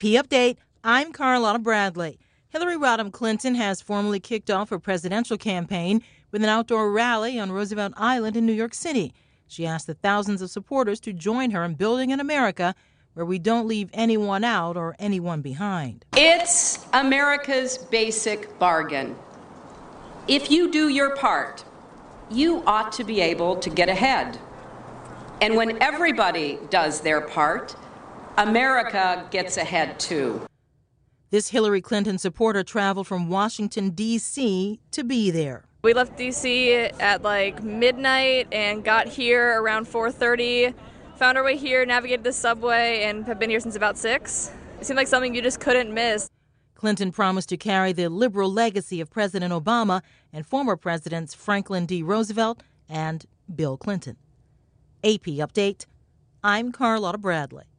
Update, I'm Carlotta Bradley. Hillary Rodham Clinton has formally kicked off her presidential campaign with an outdoor rally on Roosevelt Island in New York City. She asked the thousands of supporters to join her in building an America where we don't leave anyone out or anyone behind. It's America's basic bargain. If you do your part, you ought to be able to get ahead. And when everybody does their part, America gets ahead too. This Hillary Clinton supporter traveled from Washington, D.C. to be there. We left D.C. at like midnight and got here around 4:30. Found our way here, navigated the subway, and have been here since about 6. It seemed like something you just couldn't miss. Clinton promised to carry the liberal legacy of President Obama and former presidents Franklin D. Roosevelt and Bill Clinton. AP Update, I'm Carlotta Bradley.